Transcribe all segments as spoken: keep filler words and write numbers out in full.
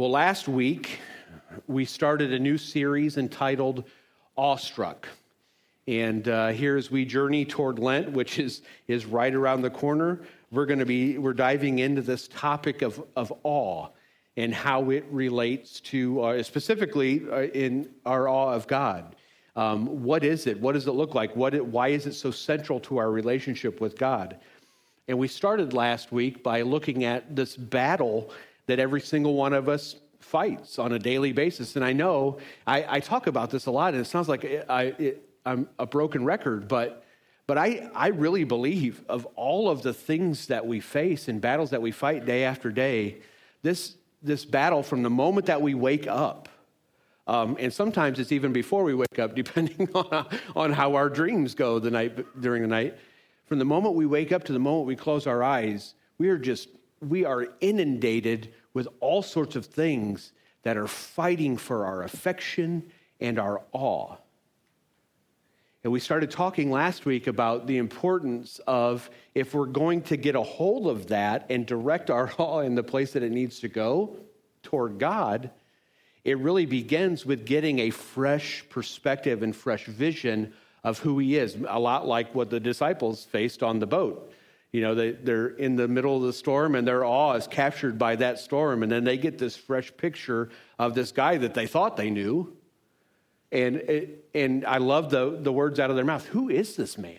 Well, last week, we started a new series entitled Awestruck. And uh, here as we journey toward Lent, which is, is right around the corner, we're going to be, we're diving into this topic of, of awe and how it relates to, uh, specifically uh, in our awe of God. Um, what is it? What does it look like? What? It, why is it so central to our relationship with God? And we started last week by looking at this battle that every single one of us fights on a daily basis. And I know I, I talk about this a lot, and it sounds like I, it, I'm a broken record, but but I, I really believe of all of the things that we face and battles that we fight day after day, this this battle from the moment that we wake up, um, and sometimes it's even before we wake up, depending on, on how our dreams go the night during the night. From the moment we wake up to the moment we close our eyes, we are just we are inundated with all sorts of things that are fighting for our affection and our awe. And we started talking last week about the importance of, if we're going to get a hold of that and direct our awe in the place that it needs to go, toward God, it really begins with getting a fresh perspective and fresh vision of who he is, a lot like what the disciples faced on the boat. You know, they, they're in the middle of the storm and their awe is captured by that storm. And then they get this fresh picture of this guy that they thought they knew. And it, and I love the, the words out of their mouth. Who is this man?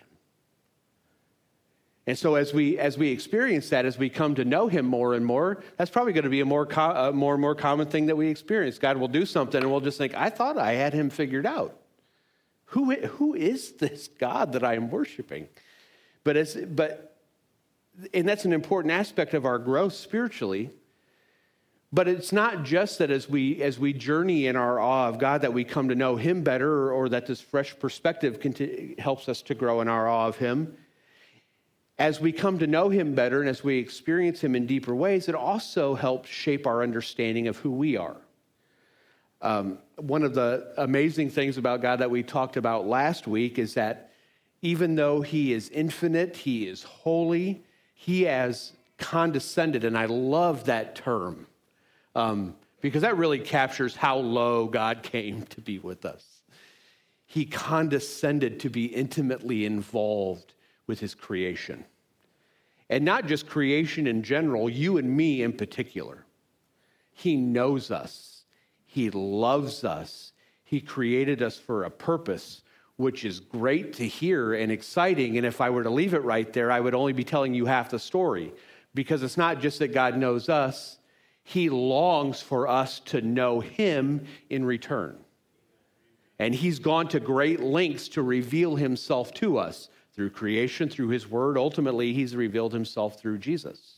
And so as we as we experience that, as we come to know him more and more, that's probably going to be a more, co- a more and more common thing that we experience. God will do something and we'll just think, I thought I had him figured out. Who, who is this God that I am worshiping? But as but and that's an important aspect of our growth spiritually. But it's not just that as we as we journey in our awe of God that we come to know him better, or, or that this fresh perspective conti- helps us to grow in our awe of him. As we come to know him better and as we experience him in deeper ways, it also helps shape our understanding of who we are. Um, one of the amazing things about God that we talked about last week is that even though he is infinite, he is holy, he has condescended, and I love that term um, because that really captures how low God came to be with us. He condescended to be intimately involved with his creation. And not just creation in general, you and me in particular. He knows us. He loves us. He created us for a purpose, which is great to hear and exciting. And if I were to leave it right there, I would only be telling you half the story. Because it's not just that God knows us, he longs for us to know him in return. And he's gone to great lengths to reveal himself to us through creation, through his word. Ultimately, he's revealed himself through Jesus.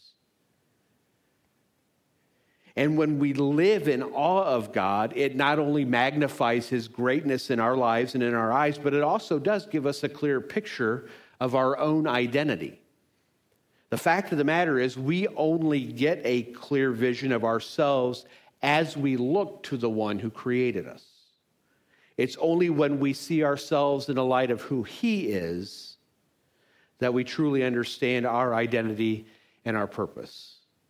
And when we live in awe of God, it not only magnifies his greatness in our lives and in our eyes, but it also does give us a clear picture of our own identity. The fact of the matter is, we only get a clear vision of ourselves as we look to the one who created us. It's only when we see ourselves in the light of who he is that we truly understand our identity and our purpose.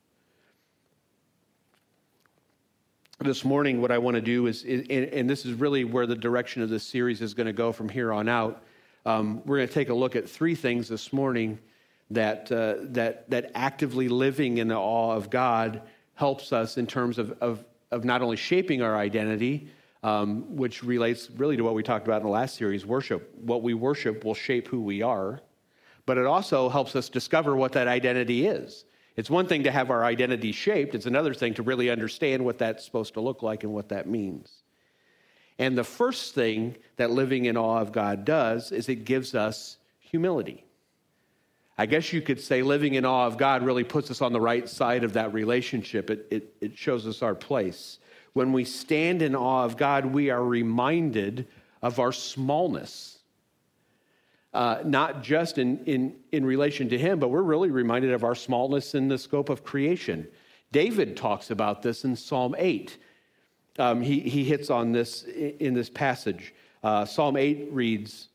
This morning, what I want to do is, and this is really where the direction of this series is going to go from here on out, um, we're going to take a look at three things this morning that uh, that that actively living in the awe of God helps us in terms of of, of not only shaping our identity, um, which relates really to what we talked about in the last series, worship. What we worship will shape who we are, but it also helps us discover what that identity is. It's one thing to have our identity shaped. It's another thing to really understand what that's supposed to look like and what that means. And the first thing that living in awe of God does is it gives us humility. I guess you could say living in awe of God really puts us on the right side of that relationship. It, it, it shows us our place. When we stand in awe of God, we are reminded of our smallness. Uh, not just in, in, in relation to him, but we're really reminded of our smallness in the scope of creation. David talks about this in Psalm eight. Um, he, he hits on this in this passage. Uh, Psalm eight reads,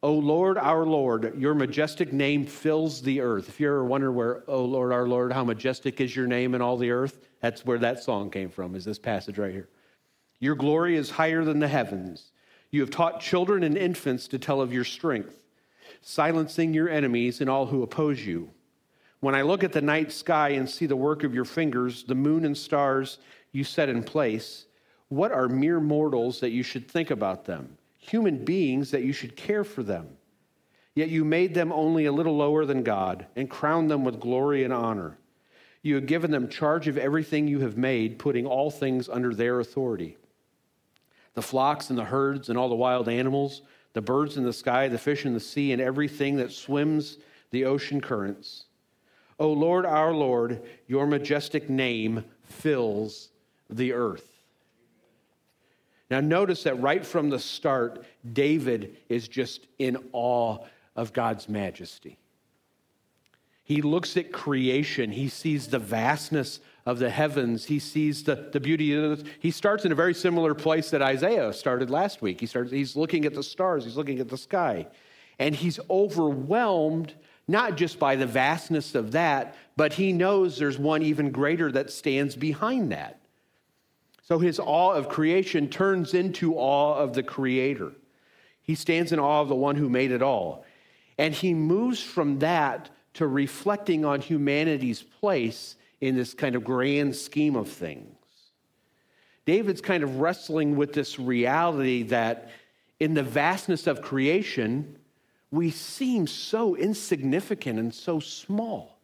O Lord, our Lord, your majestic name fills the earth. If you ever wonder where, O Lord, our Lord, how majestic is your name in all the earth, that's where that song came from, is this passage right here. Your glory is higher than the heavens. You have taught children and infants to tell of your strength, silencing your enemies and all who oppose you. When I look at the night sky and see the work of your fingers, the moon and stars you set in place, what are mere mortals that you should think about them? Human beings that you should care for them. Yet you made them only a little lower than God and crowned them with glory and honor. You have given them charge of everything you have made, putting all things under their authority. The flocks and the herds and all the wild animals, the birds in the sky, the fish in the sea, and everything that swims the ocean currents. O Lord, our Lord, your majestic name fills the earth. Now notice that right from the start, David is just in awe of God's majesty. He looks at creation. He sees the vastness of the heavens. He sees the, the beauty of it. He starts in a very similar place that Isaiah started last week. He starts, he's looking at the stars. He's looking at the sky. And he's overwhelmed, not just by the vastness of that, but he knows there's one even greater that stands behind that. So his awe of creation turns into awe of the Creator. He stands in awe of the one who made it all. And he moves from that to reflecting on humanity's place in this kind of grand scheme of things. David's kind of wrestling with this reality that in the vastness of creation, we seem so insignificant and so small.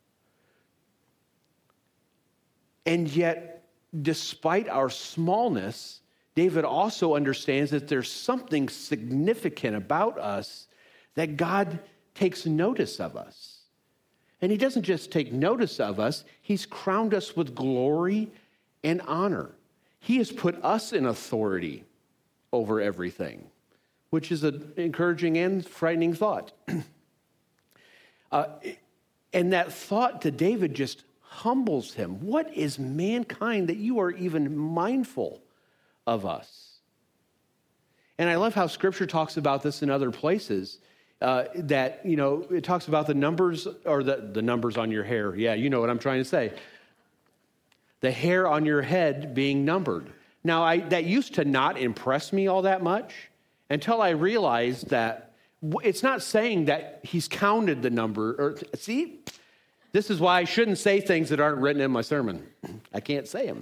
And yet, despite our smallness, David also understands that there's something significant about us, that God takes notice of us. And he doesn't just take notice of us, he's crowned us with glory and honor. He has put us in authority over everything, which is an encouraging and frightening thought. uh, and that thought to David just humbles him. What is mankind that you are even mindful of us? And I love how Scripture talks about this in other places, uh, that, you know, it talks about the numbers, or the, the numbers on your hair. Yeah, you know what I'm trying to say. The hair on your head being numbered. Now, I, that used to not impress me all that much until I realized that it's not saying that he's counted the number. Or see, this is why I shouldn't say things that aren't written in my sermon. I can't say them.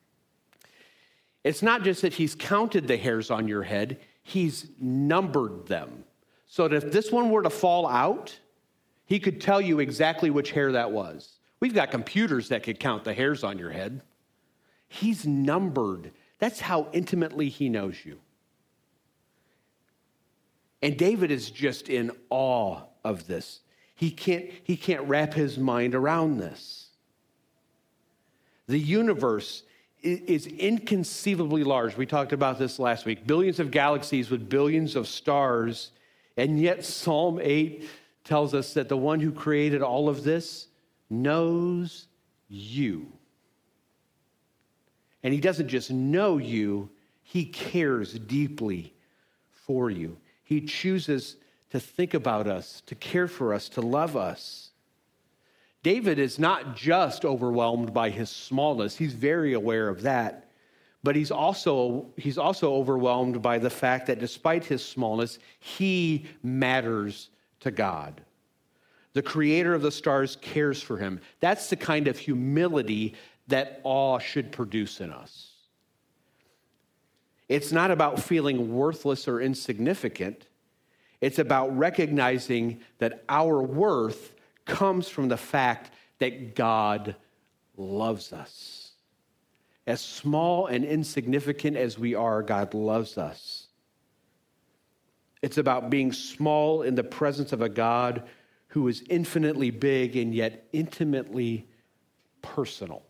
It's not just that he's counted the hairs on your head, he's numbered them. So that if this one were to fall out, he could tell you exactly which hair that was. We've got computers that could count the hairs on your head. He's numbered. That's how intimately he knows you. And David is just in awe of this. He can't, he can't wrap his mind around this. The universe is inconceivably large. We talked about this last week. Billions of galaxies with billions of stars. And yet Psalm eight tells us that the one who created all of this knows you. And he doesn't just know you, he cares deeply for you. He chooses to think about us, to care for us, to love us. David is not just overwhelmed by his smallness. He's very aware of that. But he's also, he's also overwhelmed by the fact that despite his smallness, he matters to God. The creator of the stars cares for him. That's the kind of humility that awe should produce in us. It's not about feeling worthless or insignificant. It's about recognizing that our worth comes from the fact that God loves us. As small and insignificant as we are, God loves us. It's about being small in the presence of a God who is infinitely big and yet intimately personal.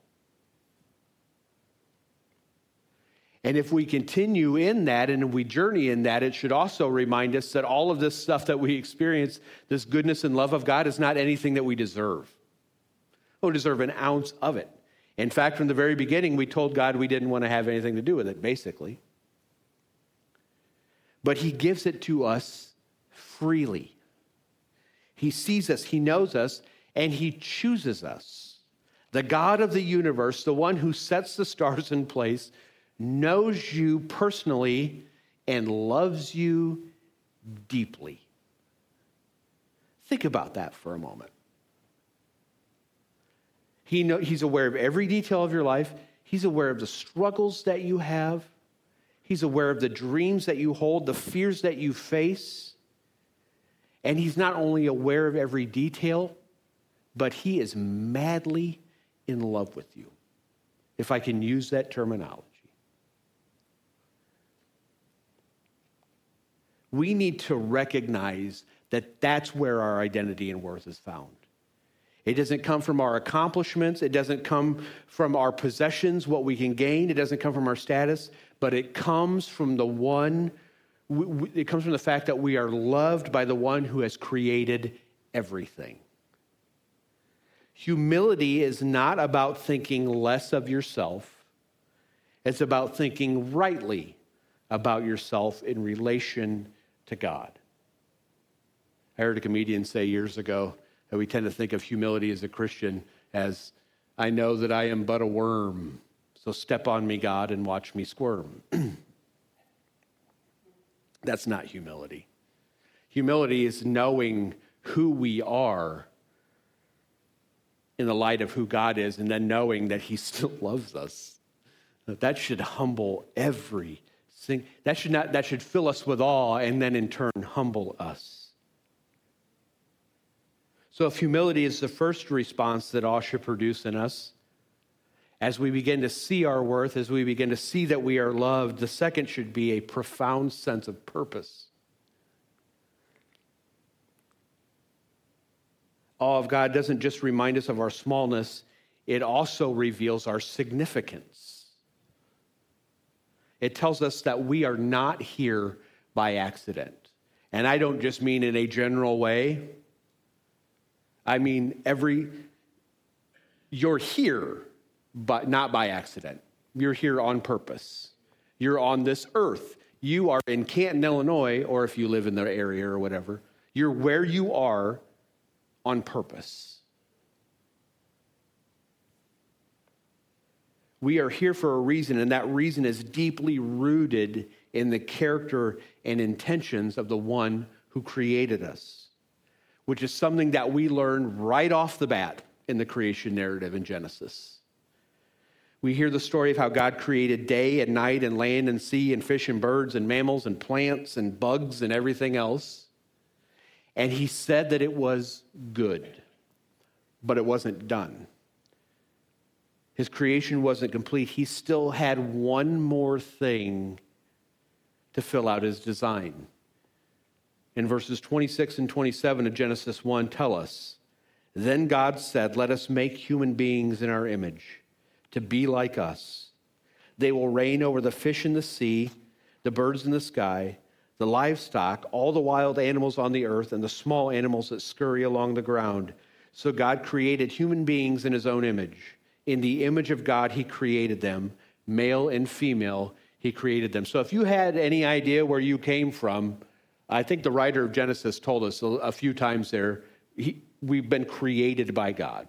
And if we continue in that and we journey in that, it should also remind us that all of this stuff that we experience, this goodness and love of God, is not anything that we deserve. We don't deserve an ounce of it. In fact, from the very beginning, we told God we didn't want to have anything to do with it, basically. But he gives it to us freely. He sees us, he knows us, and he chooses us. The God of the universe, the one who sets the stars in place, knows you personally and loves you deeply. Think about that for a moment. He know, he's aware of every detail of your life. He's aware of the struggles that you have. He's aware of the dreams that you hold, the fears that you face. And he's not only aware of every detail, but he is madly in love with you, if I can use that terminology. We need to recognize that that's where our identity and worth is found. It doesn't come from our accomplishments. It doesn't come from our possessions, what we can gain. It doesn't come from our status, but it comes from the one, it comes from the fact that we are loved by the one who has created everything. Humility is not about thinking less of yourself. It's about thinking rightly about yourself in relation to God. I heard a comedian say years ago that we tend to think of humility as a Christian as, I know that I am but a worm, so step on me, God, and watch me squirm. That's not humility. Humility is knowing who we are in the light of who God is, and then knowing that he still loves us. That should humble every single, that should not, that should fill us with awe and then in turn humble us. So if humility is the first response that awe should produce in us, as we begin to see our worth, as we begin to see that we are loved, the second should be a profound sense of purpose. Awe of God doesn't just remind us of our smallness, it also reveals our significance. It tells us that we are not here by accident. And I don't just mean in a general way. I mean, every, you're here, but not by accident. You're here on purpose. You're on this earth. You are in Canton, Illinois, or if you live in the area or whatever, you're where you are on purpose. We are here for a reason, and that reason is deeply rooted in the character and intentions of the one who created us, which is something that we learn right off the bat in the creation narrative in Genesis. We hear the story of how God created day and night and land and sea and fish and birds and mammals and plants and bugs and everything else. And he said that it was good, but it wasn't done. His creation wasn't complete. He still had one more thing to fill out his design. In verses twenty-six and twenty-seven of Genesis one tell us, "Then God said, 'Let us make human beings in our image, to be like us. They will reign over the fish in the sea, the birds in the sky, the livestock, all the wild animals on the earth, and the small animals that scurry along the ground.' So God created human beings in his own image. In the image of God, he created them. Male and female, he created them." So if you had any idea where you came from, I think the writer of Genesis told us a few times there, he, we've been created by God.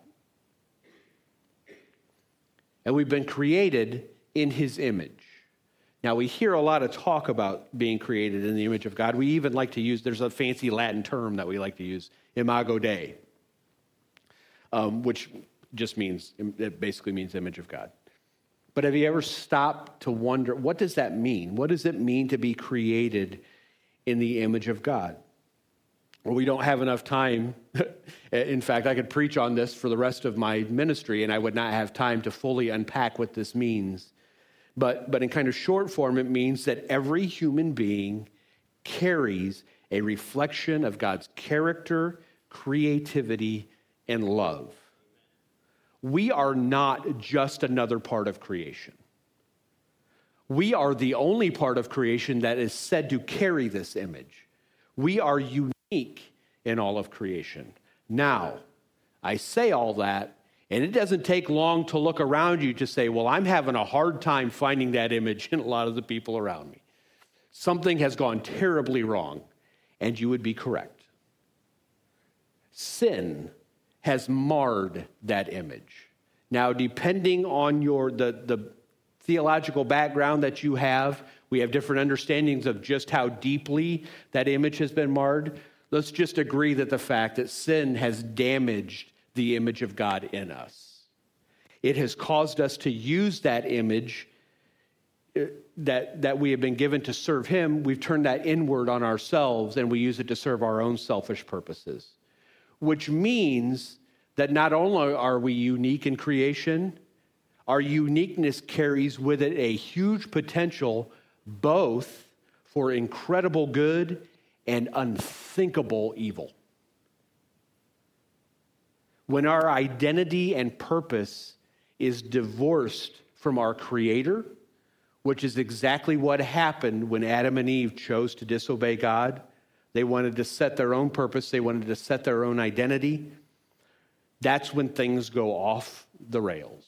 And we've been created in his image. Now, we hear a lot of talk about being created in the image of God. We even like to use, there's a fancy Latin term that we like to use, imago Dei, um, which just means, it basically means image of God. But have you ever stopped to wonder, what does that mean? What does it mean to be created in the image of God? Well, we don't have enough time. In fact, I could preach on this for the rest of my ministry, and I would not have time to fully unpack what this means. But, but in kind of short form, it means that every human being carries a reflection of God's character, creativity, and love. We are not just another part of creation. We are the only part of creation that is said to carry this image. We are unique in all of creation. Now, I say all that, and it doesn't take long to look around you to say, well, I'm having a hard time finding that image in a lot of the people around me. Something has gone terribly wrong. and you would be correct. Sin has marred that image. Now, depending on your the, the theological background that you have, we have different understandings of just how deeply that image has been marred. Let's just agree that the fact that sin has damaged the image of God in us. It has caused us to use that image that, that we have been given to serve him. We've turned that inward on ourselves, and we use it to serve our own selfish purposes, which means that not only are we unique in creation, our uniqueness carries with it a huge potential both for incredible good and unthinkable evil. When our identity and purpose is divorced from our Creator, which is exactly what happened when Adam and Eve chose to disobey God. They wanted to set their own purpose. They wanted to set their own identity. That's when things go off the rails.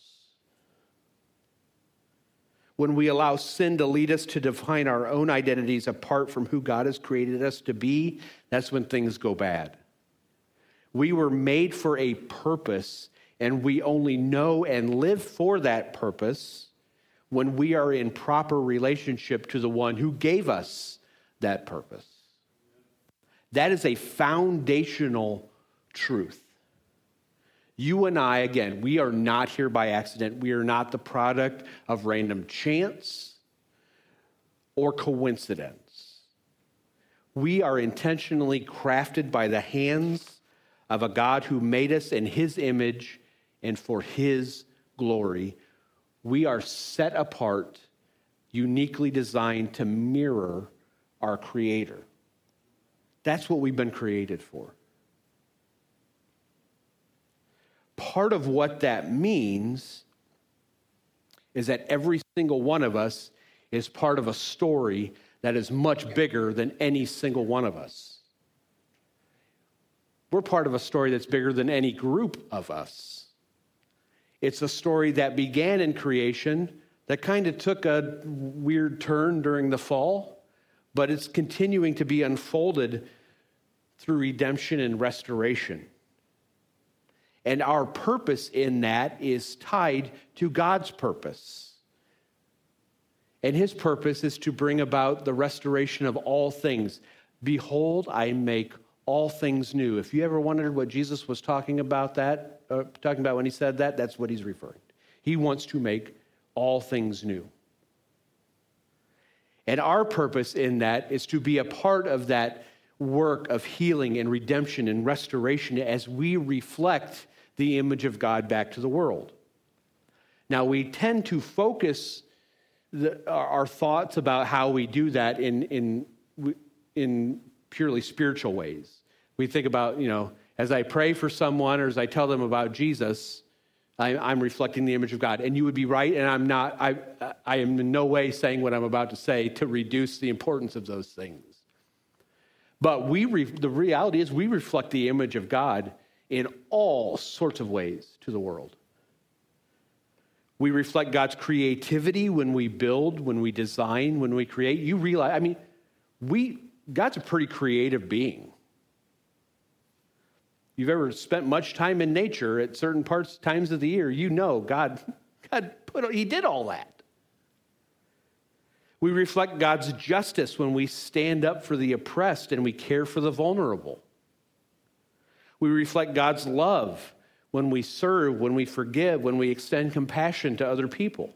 When we allow sin to lead us to define our own identities apart from who God has created us to be, that's when things go bad. We were made for a purpose, and we only know and live for that purpose when we are in proper relationship to the one who gave us that purpose. That is a foundational truth. You and I, again, we are not here by accident. We are not the product of random chance or coincidence. We are intentionally crafted by the hands of a God who made us in his image and for his glory. We are set apart, uniquely designed to mirror our Creator. That's what we've been created for. Part of what that means is that every single one of us is part of a story that is much bigger than any single one of us. We're part of a story that's bigger than any group of us. It's a story that began in creation that kind of took a weird turn during the fall, but it's continuing to be unfolded through redemption and restoration. And our purpose in that is tied to God's purpose. And his purpose is to bring about the restoration of all things. Behold, I make all things new. If you ever wondered what Jesus was talking about that, uh, talking about when he said that, that's what he's referring to. He wants to make all things new. And our purpose in that is to be a part of that work of healing and redemption and restoration as we reflect the image of God back to the world. Now, we tend to focus the, our, our thoughts about how we do that in, in, in purely spiritual ways. We think about, you know, as I pray for someone or as I tell them about Jesus, I, I'm reflecting the image of God. And you would be right, and I'm not, I, I am in no way saying what I'm about to say to reduce the importance of those things. But we, re, the reality is we reflect the image of God in all sorts of ways to the world. We reflect God's creativity when we build, when we design, when we create. You realize, I mean, we God's a pretty creative being. You've ever spent much time in nature at certain parts, times of the year, you know God, God put, he did all that. We reflect God's justice when we stand up for the oppressed and we care for the vulnerable. We reflect God's love when we serve, when we forgive, when we extend compassion to other people.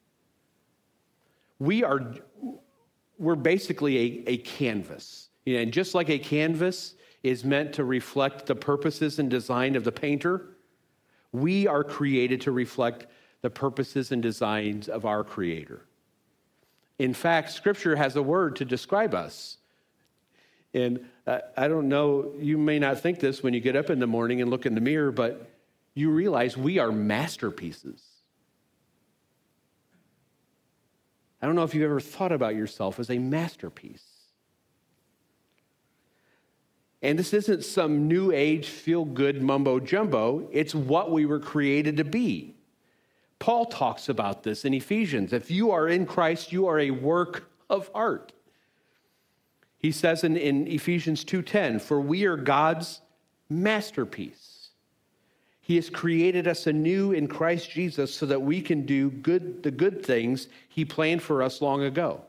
We are, we're basically a, a canvas. You know, and just like a canvas is meant to reflect the purposes and design of the painter, we are created to reflect the purposes and designs of our Creator. In fact, Scripture has a word to describe us. And uh, I don't know, you may not think this when you get up in the morning and look in the mirror, but you realize we are masterpieces. I don't know if you've ever thought about yourself as a masterpiece. And this isn't some new age feel-good mumbo-jumbo. It's what we were created to be. Paul talks about this in Ephesians. If you are in Christ, you are a work of art. He says in, in Ephesians two ten, for we are God's masterpiece. He has created us anew in Christ Jesus so that we can do good the good things he planned for us long ago.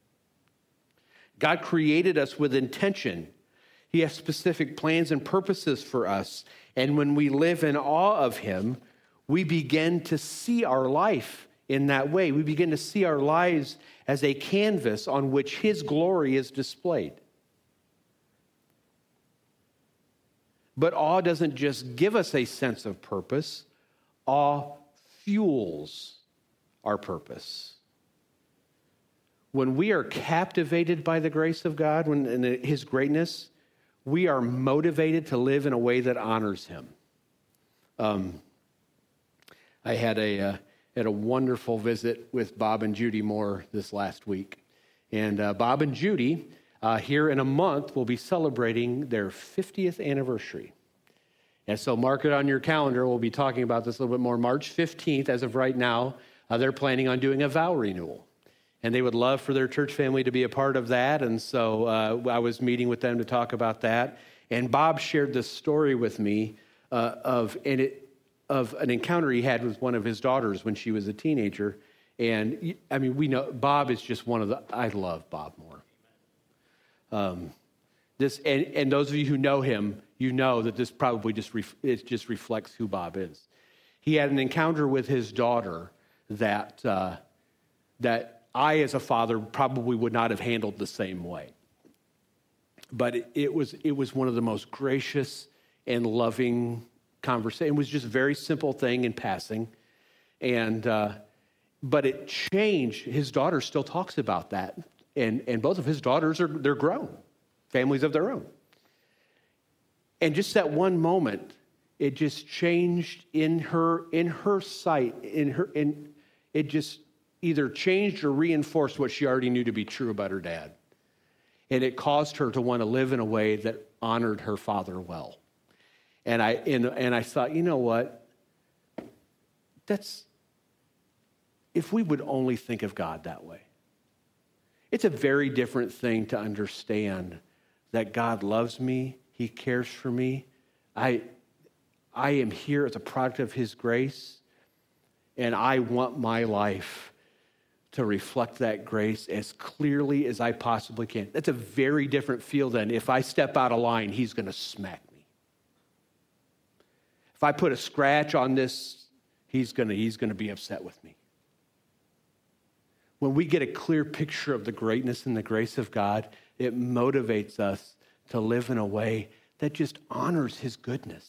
God created us with intention. He has specific plans and purposes for us. And when we live in awe of him, we begin to see our life in that way. We begin to see our lives as a canvas on which his glory is displayed. But awe doesn't just give us a sense of purpose. Awe fuels our purpose. When we are captivated by the grace of God when, and his greatness, we are motivated to live in a way that honors him. Um, I had a, uh, had a wonderful visit with Bob and Judy Moore this last week. And uh, Bob and Judy, uh, here in a month, will be celebrating their fiftieth anniversary. And so mark it on your calendar. We'll be talking about this a little bit more. March fifteenth, as of right now, uh, they're planning on doing a vow renewal. And they would love for their church family to be a part of that. And so uh, I was meeting with them to talk about that. And Bob shared this story with me uh, of, and it, of an encounter he had with one of his daughters when she was a teenager. And I mean, we know Bob is just one of the, I love Bob Moore. Um, this, and, and those of you who know him, you know that this probably just, ref, it just reflects who Bob is. He had an encounter with his daughter that, uh, that, I, as a father, probably would not have handled the same way. But it, it was it was one of the most gracious and loving conversations. It was just a very simple thing in passing. And uh, but it changed. His daughter still talks about that. And, and both of his daughters, are they're grown, families of their own. And just that one moment, it just changed in her, in her sight, in her, in it just either changed or reinforced what she already knew to be true about her dad. And it caused her to want to live in a way that honored her father well. And I and, and I thought, you know what? That's, if we would only think of God that way. It's a very different thing to understand that God loves me, he cares for me. I, I am here as a product of his grace, and I want my life to reflect that grace as clearly as I possibly can. That's a very different feel than if I step out of line, he's going to smack me. If I put a scratch on this, he's going to he's going to be upset with me. When we get a clear picture of the greatness and the grace of God, it motivates us to live in a way that just honors his goodness.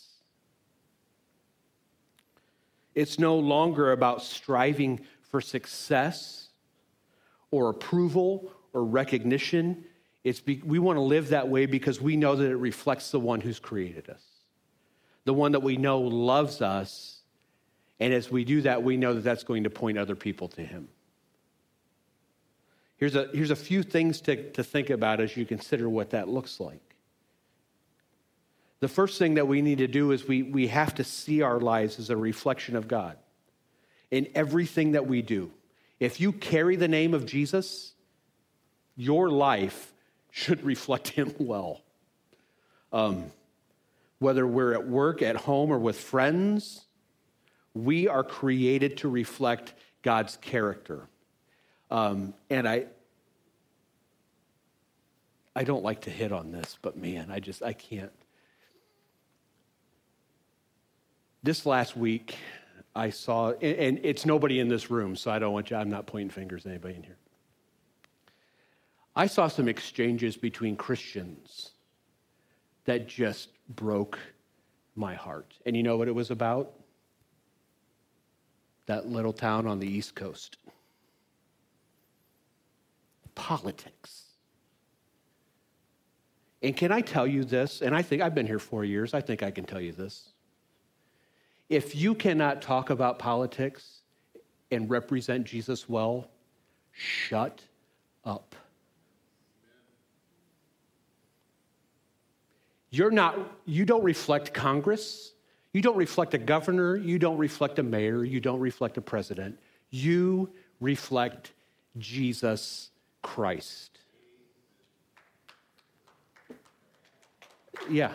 It's no longer about striving for success or approval or recognition. It's be, we want to live that way because we know that it reflects the one who's created us, the one that we know loves us. And as we do that, we know that that's going to point other people to him. Here's a, here's a few things to, to think about as you consider what that looks like. The first thing that we need to do is we, we have to see our lives as a reflection of God in everything that we do. If you carry the name of Jesus, your life should reflect him well. Um, whether we're at work, at home, or with friends, we are created to reflect God's character. Um, and I, I don't like to hit on this, but man, I just, I can't. This last week, I saw, and it's nobody in this room, so I don't want you, I'm not pointing fingers at anybody in here. I saw some exchanges between Christians that just broke my heart. And you know what it was about? That little town on the East Coast. Politics. And can I tell you this? And I think I've been here four years. I think I can tell you this. If you cannot talk about politics and represent Jesus well, shut up. You're not, you don't reflect Congress. You don't reflect a governor. You don't reflect a mayor. You don't reflect a president. You reflect Jesus Christ. Yeah.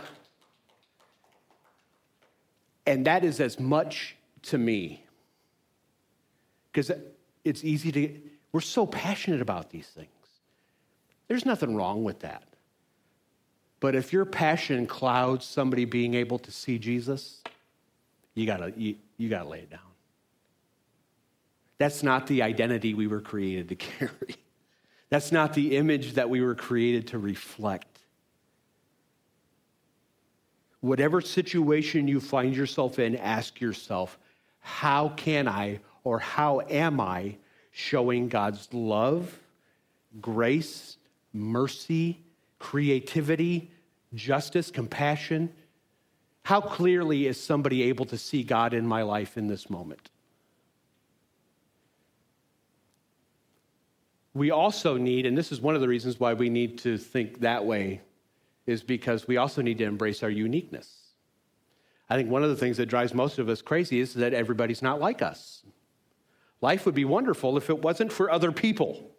And that is as much to me. Because it's easy to, we're so passionate about these things. There's nothing wrong with that. But if your passion clouds somebody being able to see Jesus, you gotta, you, you gotta lay it down. That's not the identity we were created to carry. That's not the image that we were created to reflect. Whatever situation you find yourself in, ask yourself, how can I or how am I showing God's love, grace, mercy, creativity, justice, compassion? How clearly is somebody able to see God in my life in this moment? We also need, and this is one of the reasons why we need to think that way, is because we also need to embrace our uniqueness. I think one of the things that drives most of us crazy is that everybody's not like us. Life would be wonderful if it wasn't for other people.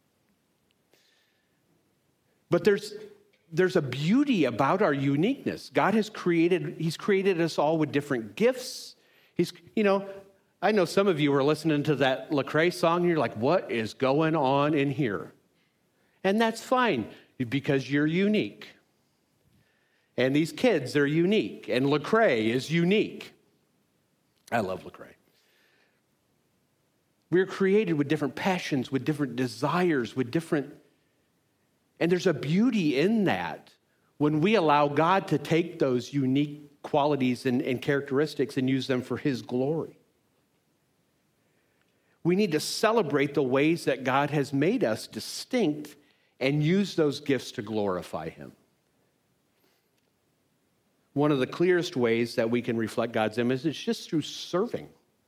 But there's there's a beauty about our uniqueness. God has created, he's created us all with different gifts. He's, you know, I know some of you are listening to that Lecrae song and you're like, what is going on in here? And that's fine because you're unique. And these kids, they're unique. And Lecrae is unique. I love Lecrae. We're created with different passions, with different desires, with different... And there's a beauty in that when we allow God to take those unique qualities and, and characteristics and use them for his glory. We need to celebrate the ways that God has made us distinct and use those gifts to glorify him. One of the clearest ways that we can reflect God's image is just through serving.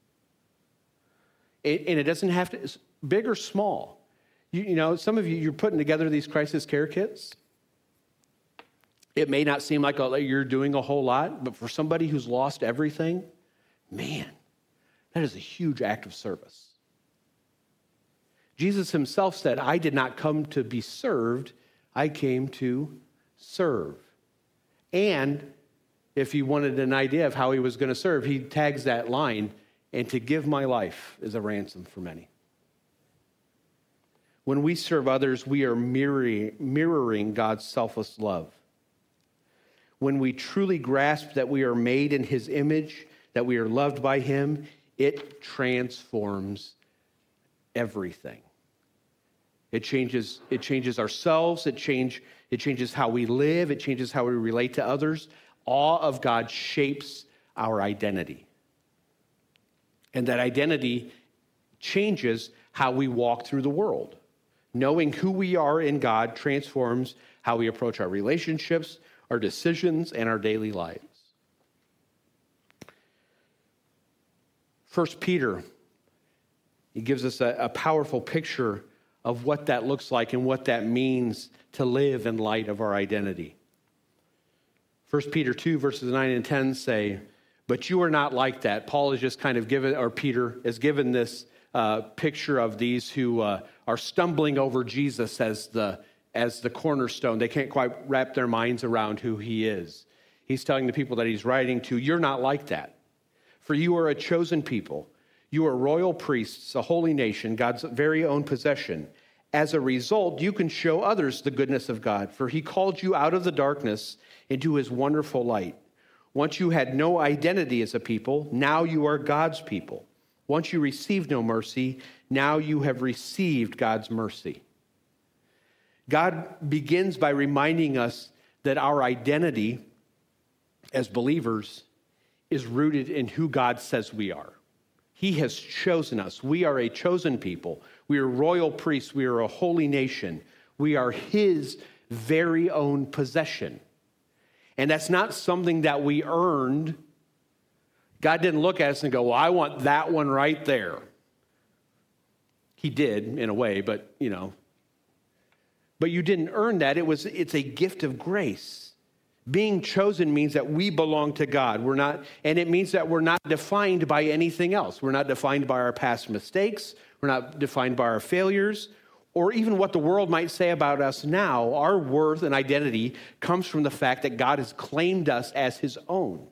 It, and it doesn't have to, it's big or small. You, you know, some of you, you're putting together these crisis care kits. It may not seem like a, you're doing a whole lot, but for somebody who's lost everything, man, that is a huge act of service. Jesus himself said, I did not come to be served, I came to serve. And if he wanted an idea of how he was going to serve, he tags that line, and to give my life is a ransom for many. When we serve others, we are mirroring, mirroring God's selfless love. When we truly grasp that we are made in his image, that we are loved by him, it transforms everything. It changes, it changes ourselves, it, change, it changes how we live, it changes how we relate to others. Awe of God shapes our identity. And that identity changes how we walk through the world. Knowing who we are in God transforms how we approach our relationships, our decisions, and our daily lives. First Peter, he gives us a, a powerful picture of what that looks like and what that means to live in light of our identity. First Peter two, verses nine and ten say, but you are not like that. Paul is just kind of given, or Peter has given this uh, picture of these who uh, are stumbling over Jesus as the, as the cornerstone. They can't quite wrap their minds around who he is. He's telling the people that he's writing to, you're not like that. For you are a chosen people. You are royal priests, a holy nation, God's very own possession. As a result, you can show others the goodness of God, for he called you out of the darkness into his wonderful light. Once you had no identity as a people, now you are God's people. Once you received no mercy, now you have received God's mercy. God begins by reminding us that our identity as believers is rooted in who God says we are. He has chosen us. We are a chosen people. We are royal priests. We are a holy nation. We are his very own possession. And that's not something that we earned. God didn't look at us and go, well, I want that one right there. He did in a way, but you know. But you didn't earn that. It was, it's a gift of grace. Being chosen means that we belong to God. We're not, and it means that we're not defined by anything else. We're not defined by our past mistakes. We're not defined by our failures. or even what the world might say about us now, our worth and identity comes from the fact that God has claimed us as his own.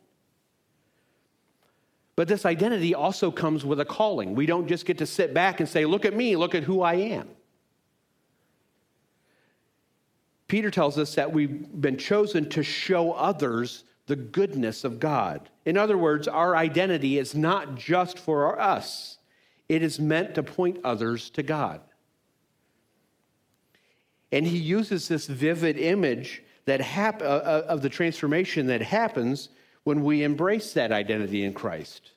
But this identity also comes with a calling. We don't just get to sit back and say, look at me, look at who I am. Peter tells us that we've been chosen to show others the goodness of God. In other words, our identity is not just for us. It is meant to point others to God. And he uses this vivid image that hap- uh, of the transformation that happens when we embrace that identity in Christ.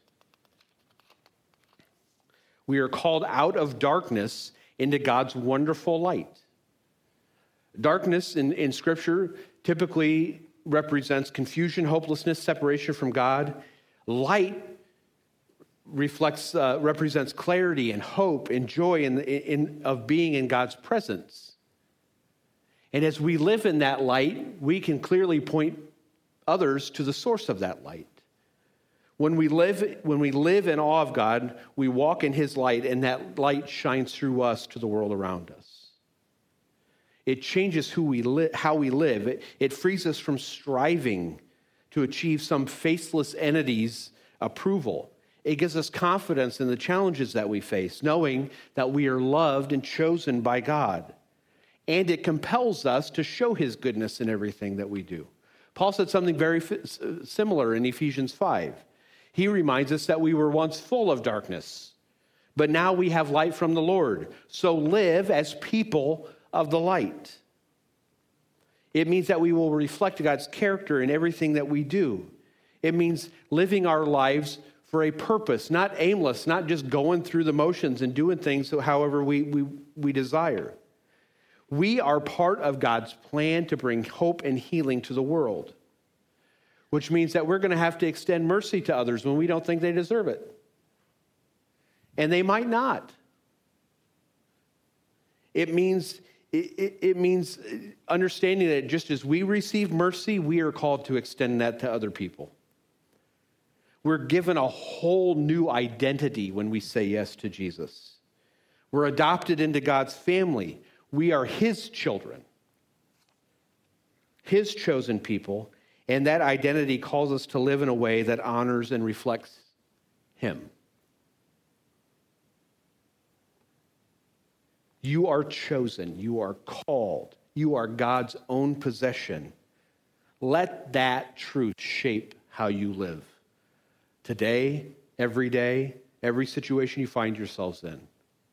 We are called out of darkness into God's wonderful light. Darkness in, in Scripture typically represents confusion, hopelessness, separation from God. Light reflects, uh, represents clarity and hope and joy in, in, of being in God's presence. And as we live in that light, we can clearly point others to the source of that light. When we live, when we live in awe of God, we walk in his light, and that light shines through us to the world around us. It changes who we li- how we live. It, it frees us from striving to achieve some faceless entity's approval. It gives us confidence in the challenges that we face, knowing that we are loved and chosen by God. And it compels us to show his goodness in everything that we do. Paul said something very similar in Ephesians five. He reminds us that we were once full of darkness, but now we have light from the Lord. So live as people of the light. It means that we will reflect God's character in everything that we do. It means living our lives for a purpose, not aimless, not just going through the motions and doing things however we, we, we desire. We are part of God's plan to bring hope and healing to the world, which means that we're going to have to extend mercy to others when we don't think they deserve it. And they might not. It means It, it means understanding that just as we receive mercy, we are called to extend that to other people. We're given a whole new identity when we say yes to Jesus. We're adopted into God's family. We are his children, his chosen people, and that identity calls us to live in a way that honors and reflects him. You are chosen. You are called. You are God's own possession. Let that truth shape how you live. Today, every day, every situation you find yourselves in.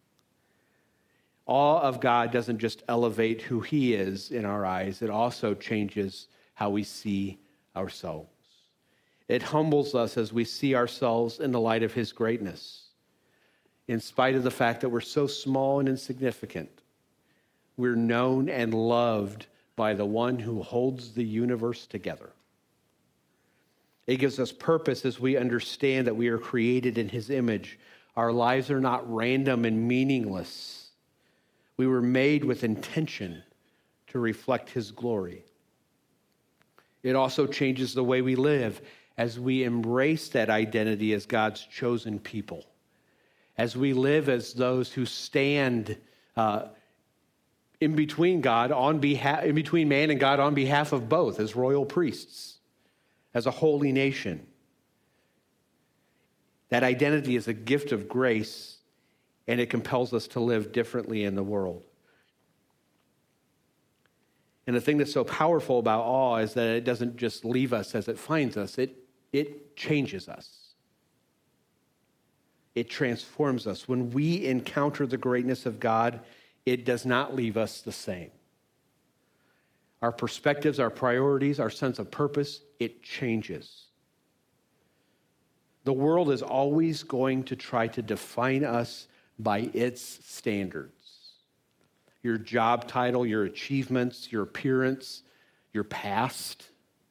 Awe of God doesn't just elevate who he is in our eyes. It also changes how we see ourselves. It humbles us as we see ourselves in the light of his greatness. In spite of the fact that we're so small and insignificant, we're known and loved by the one who holds the universe together. It gives us purpose as we understand that we are created in his image. Our lives are not random and meaningless. We were made with intention to reflect his glory. It also changes the way we live as we embrace that identity as God's chosen people. As we live as those who stand uh, in between God on behalf, in between man and God on behalf of both, as royal priests, as a holy nation. That identity is a gift of grace, and it compels us to live differently in the world. And the thing that's so powerful about awe is that it doesn't just leave us as it finds us, it, it changes us. It transforms us. When we encounter the greatness of God, it does not leave us the same. Our perspectives, our priorities, our sense of purpose, it changes. The world is always going to try to define us by its standards. Your job title, your achievements, your appearance, your past.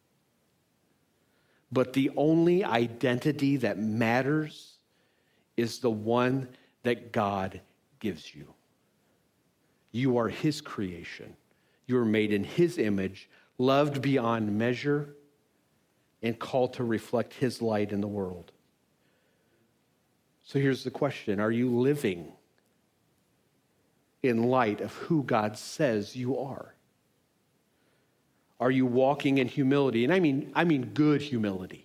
But the only identity that matters is the one that God gives you. You are his creation. You are made in his image, loved beyond measure, and called to reflect his light in the world. So here's the question. Are you living in light of who God says you are? Are you walking in humility? And I mean, I mean good humility.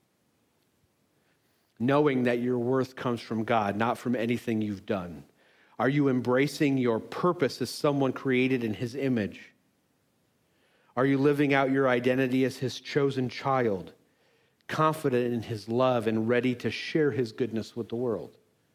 Knowing that your worth comes from God, not from anything you've done. Are you embracing your purpose as someone created in his image? Are you living out your identity as his chosen child, confident in his love and ready to share his goodness with the world?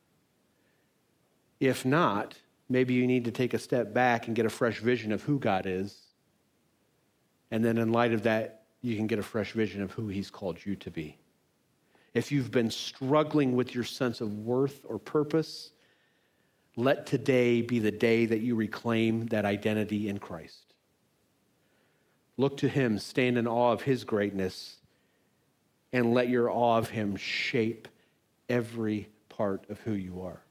If not, maybe you need to take a step back and get a fresh vision of who God is. And then in light of that, you can get a fresh vision of who he's called you to be. If you've been struggling with your sense of worth or purpose, let today be the day that you reclaim that identity in Christ. Look to him, stand in awe of his greatness, and let your awe of him shape every part of who you are.